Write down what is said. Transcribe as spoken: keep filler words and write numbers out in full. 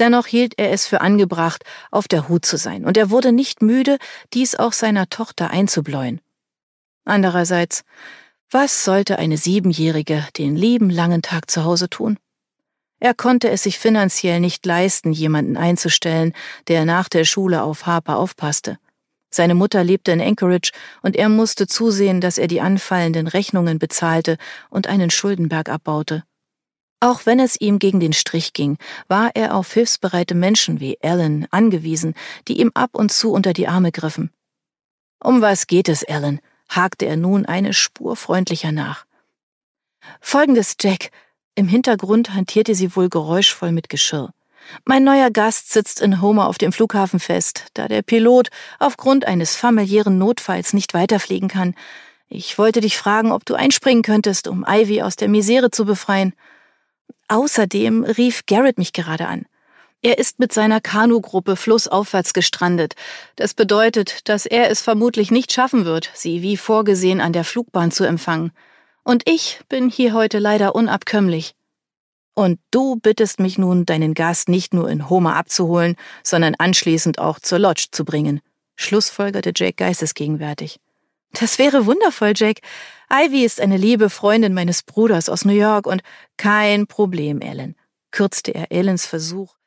Dennoch hielt er es für angebracht, auf der Hut zu sein, und er wurde nicht müde, dies auch seiner Tochter einzubläuen. Andererseits, was sollte eine Siebenjährige den lieben langen Tag zu Hause tun? Er konnte es sich finanziell nicht leisten, jemanden einzustellen, der nach der Schule auf Harper aufpasste. Seine Mutter lebte in Anchorage und er musste zusehen, dass er die anfallenden Rechnungen bezahlte und einen Schuldenberg abbaute. Auch wenn es ihm gegen den Strich ging, war er auf hilfsbereite Menschen wie Alan angewiesen, die ihm ab und zu unter die Arme griffen. »Um was geht es, Alan?« hakte er nun eine Spur freundlicher nach. »Folgendes, Jack.« Im Hintergrund hantierte sie wohl geräuschvoll mit Geschirr. »Mein neuer Gast sitzt in Homer auf dem Flughafen fest, da der Pilot aufgrund eines familiären Notfalls nicht weiterfliegen kann. Ich wollte dich fragen, ob du einspringen könntest, um Ivy aus der Misere zu befreien. Außerdem rief Garrett mich gerade an. Er ist mit seiner Kanugruppe flussaufwärts gestrandet. Das bedeutet, dass er es vermutlich nicht schaffen wird, sie wie vorgesehen an der Flugbahn zu empfangen. Und ich bin hier heute leider unabkömmlich. Und du bittest mich nun, deinen Gast nicht nur in Homer abzuholen, sondern anschließend auch zur Lodge zu bringen«, schlussfolgerte Jack geistesgegenwärtig. »Das wäre wundervoll, Jack. Ivy ist eine liebe Freundin meines Bruders aus New York und…« »Kein Problem, Alan«, kürzte er Alans Versuch,